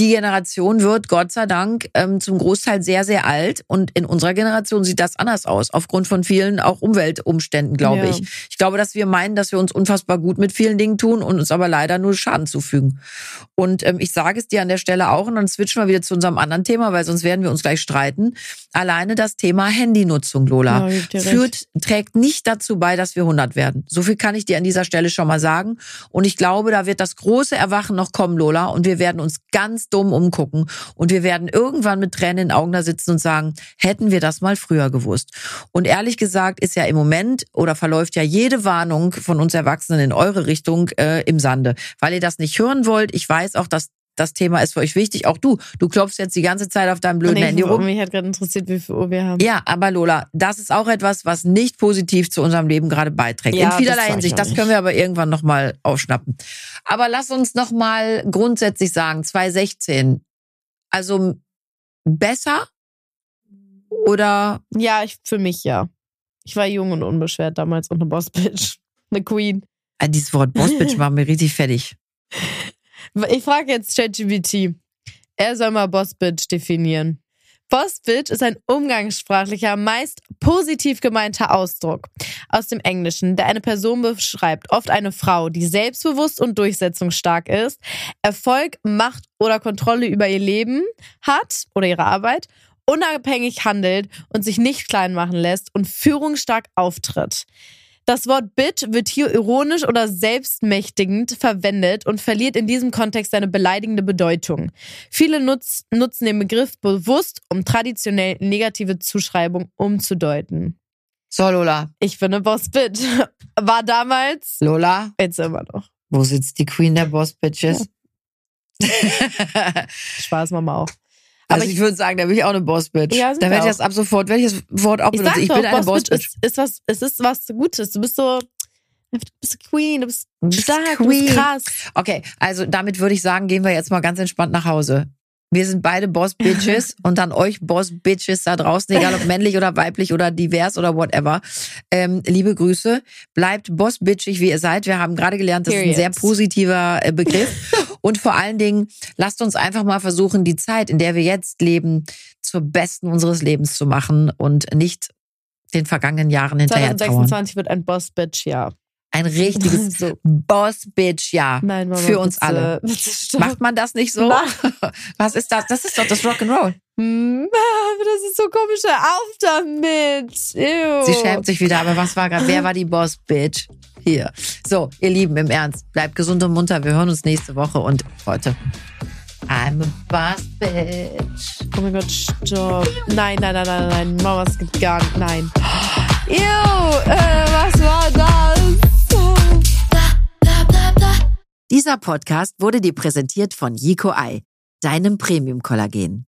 die Generation wird, Gott sei Dank, ähm, zum Großteil sehr, sehr alt. Und in unserer Generation sieht das anders aus, aufgrund von vielen auch Umweltumständen, glaube Ja. ich. Ich glaube, dass wir meinen, dass wir uns unfassbar gut mit vielen Dingen tun und uns aber leider nur Schaden zufügen. Und ähm, ich sage es dir an der Stelle auch, und dann switchen wir wieder zu unserem anderen Thema, weil sonst werden wir uns gleich streiten. Alleine das Thema Handynutzung, Lola, Ja, gib dir führt, trägt nicht dazu bei, dass wir hundert werden. So viel kann ich dir an dieser Stelle schon mal sagen. Und ich glaube, da wird das große Erwachen noch kommen, Lola, und wir werden uns ganz dumm umgucken und wir werden irgendwann mit Tränen in den Augen da sitzen und sagen, hätten wir das mal früher gewusst. Und ehrlich gesagt ist ja im Moment oder verläuft ja jede Warnung von uns Erwachsenen in eure Richtung äh, im Sande, weil ihr das nicht hören wollt. Ich weiß auch, dass das Thema ist für euch wichtig. Auch du, du klopfst jetzt die ganze Zeit auf deinem blöden nee, Handy rum. Mich hat gerade interessiert, wie viel Uhr wir haben. Ja, aber Lola, das ist auch etwas, was nicht positiv zu unserem Leben gerade beiträgt. Ja, in vielerlei das sag ich Hinsicht. auch Das nicht. können wir aber irgendwann nochmal aufschnappen. Aber lass uns nochmal grundsätzlich sagen, zwanzig sechzehn. Also besser oder? Ja, ich, für mich ja. Ich war jung und unbeschwert damals und eine Bossbitch. Eine Queen. Ah, dieses Wort Bossbitch macht mir richtig fertig. Ich frage jetzt ChatGPT. Er soll mal Bossbitch definieren. Bossbitch ist ein umgangssprachlicher, meist positiv gemeinter Ausdruck aus dem Englischen, der eine Person beschreibt, oft eine Frau, die selbstbewusst und durchsetzungsstark ist, Erfolg, Macht oder Kontrolle über ihr Leben hat oder ihre Arbeit, unabhängig handelt und sich nicht klein machen lässt und führungsstark auftritt. Das Wort Bitch wird hier ironisch oder selbstmächtigend verwendet und verliert in diesem Kontext seine beleidigende Bedeutung. Viele nutz, nutzen den Begriff bewusst, um traditionell negative Zuschreibung umzudeuten. So, Lola. Ich bin eine Boss-Bitch. War damals, Lola, jetzt immer noch. wo sitzt die Queen der Boss-Bitches? Spaß, Mama auch. Also Aber ich würde sagen, da bin ich auch eine Boss-Bitch. Ja, sind da wir werde ich das auch. ab sofort, werde ich das Wort auch Ich benutzen. sag Ich doch, bin eine Boss-Bitch Boss-Bitch. ist, ist was, es ist was Gutes. Du bist so, du bist Queen, du bist Du bist stark, du Queen. bist krass. Okay, also damit würde ich sagen, gehen wir jetzt mal ganz entspannt nach Hause. Wir sind beide Boss-Bitches und an euch Boss-Bitches da draußen, egal ob männlich oder weiblich oder divers oder whatever. Ähm, liebe Grüße. Bleibt Boss-Bitchig, wie ihr seid. Wir haben gerade gelernt, das ist ein Period. sehr positiver äh, Begriff. Und vor allen Dingen, lasst uns einfach mal versuchen, die Zeit, in der wir jetzt leben, zur besten unseres Lebens zu machen und nicht den vergangenen Jahren hinterher trauern. zwanzig sechsundzwanzig wird ein Boss-Bitch-Jahr. Ein richtiges So. Boss-Bitch-Jahr Nein, Mama, für uns bitte, alle. bitte stopp. Macht man das nicht so? Nein. Was ist das? Das ist doch das Rock'n'Roll. Hm, das ist so komisch. Hör auf damit. Ew. Sie schämt sich wieder, aber was war gerade? Wer war die Boss-Bitch? Hier. So, ihr Lieben, im Ernst, bleibt gesund und munter. Wir hören uns nächste Woche und heute. I'm a Boss-Bitch. Oh mein Gott, stopp. Nein, nein, nein, nein, nein. Mama, es gibt gar nicht. Nein. Ew, äh, was war das? Dieser Podcast wurde dir präsentiert von Yico Ei, deinem Premium-Kollagen.